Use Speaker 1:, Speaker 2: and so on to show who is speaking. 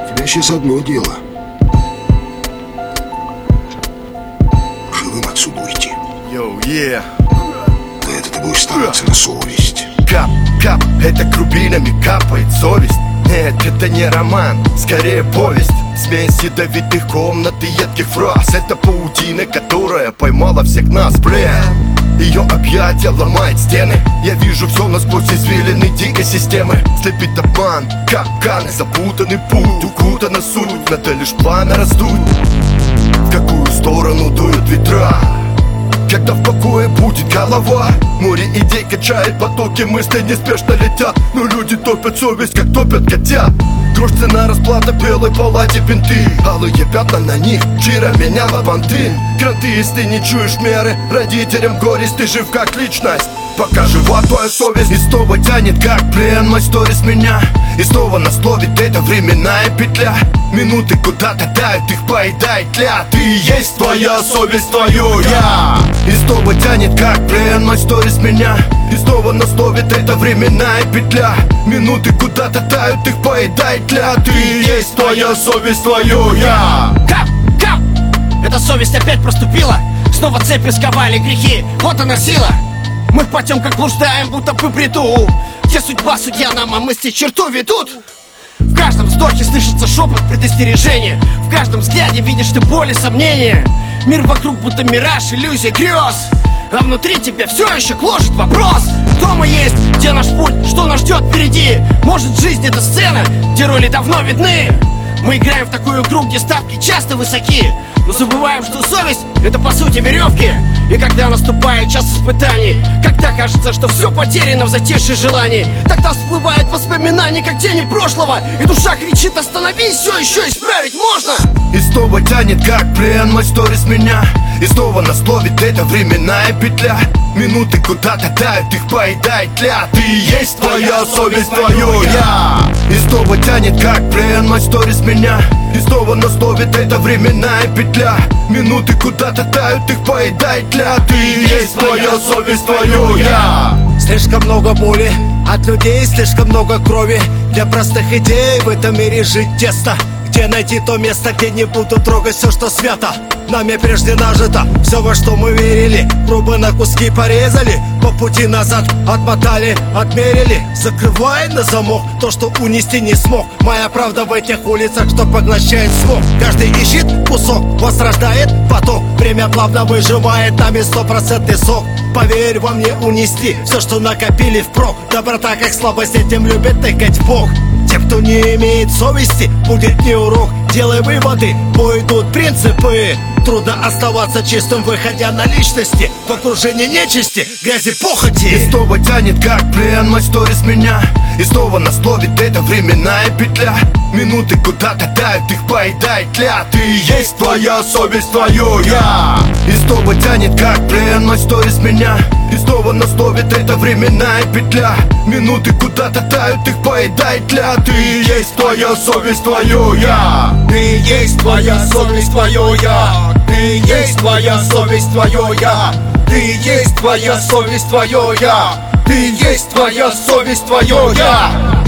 Speaker 1: У тебя сейчас одно дело. Живым отсюда уйти. За это ты будешь стараться на совесть.
Speaker 2: Кап, кап, это крупинами капает совесть. Нет, это не роман, скорее повесть. Смесь ядовитых комнат и едких фраз. Это паутина, которая поймала всех нас, Ее объятия ломает стены. Я вижу все насквозь извилины дикой системы. Слепит обман, капканы, запутанный путь. Укутана суть, надо лишь пламя раздуть. В какую сторону дуют ветра? Когда в покое будет голова? Море идей качает потоки, мысли неспешно летят. Но люди топят совесть, как топят котят. Дрожь, цена, расплата, белой палате бинты. Алые пятна на них, Чира меняла банты. Гранты, если не чуешь меры, родителям горесть, ты жив как личность. Пока жива твоя совесть, и снова тянет как плен мой сторис меня. И снова нас ловит эта временная петля. Минуты куда-то тают, их поедает тля. Ты и есть твоя совесть, твое я. И снова тянет как плен мой сторис меня. И снова нас ловит эта временная петля. Минуты куда-то тают, их поедает тля. Ты и есть твоя совесть, твое я.
Speaker 3: Кап, кап, эта совесть опять проступила. Снова цепи сковали грехи, вот она сила. Мы в потемках блуждаем, будто по бреду. Где судьба, судья нам, а мысли черту ведут. В каждом вздохе слышится шепот предостережения. В каждом взгляде видишь ты боль и сомнения. Мир вокруг будто мираж, иллюзия, грез. А внутри тебя все еще гложет вопрос: кто мы есть, где наш путь, что нас ждет впереди? Может, жизнь это сцена, где роли давно видны? Мы играем в такую игру, где ставки часто высоки, но забываем, что совесть это по сути веревки. И когда наступает час испытаний, когда кажется, что все потеряно в затишье желаний, тогда всплывают воспоминания, как тени прошлого. И душа кричит: остановись, все еще исправить можно.
Speaker 2: И снова тянет как плен мой сторис меня. И снова нас ловит эта временная петля. Минуты куда-то тают, их поедает тля. Ты и есть твоя совесть, твое я. И снова тянет как плен мой сторис меня. И снова нас ловит эта временная петля. Минуты куда-то тают, их поедает тля. Ты и есть твоя совесть, твое я.
Speaker 4: Слишком много боли от людей, слишком много крови. Для простых идей в этом мире жить тесно. Где найти то место, где не буду трогать все, что свято? Нами прежде нажито все, во что мы верили. Грубо на куски порезали, по пути назад отмотали, отмерили. Закрывай на замок то, что унести не смог. Моя правда в этих улицах, что поглощает смог. Каждый ищет кусок, возрождает поток. Время плавно выжимает нами 100% сок. Поверь, вам не унести все, что накопили впрок. Доброта как слабость, этим любит тыкать в бок. Те, кто не имеет совести, будет не урок. Делай выводы, пойдут принципы. Трудно оставаться чистым, выходя на личности. В окружении нечисти, грязи, похоти.
Speaker 2: И снова тянет как плен мой сторис меня. И снова нас ловит эта временная петля. Минуты куда-то тают, их поедает тля. Ты и есть твоя совесть, твое я. И снова тянет как плен мой сторис меня. И снова нас ловит эта временная петля. Минуты куда-то тают, их поедает тля. Ты и есть твоя совесть, твое я.
Speaker 4: Ты и есть твоя совесть, твое я. Ты и есть твоя совесть, твое я. Ты и есть твоя совесть, твое я. Ты и есть твоя совесть, твое я.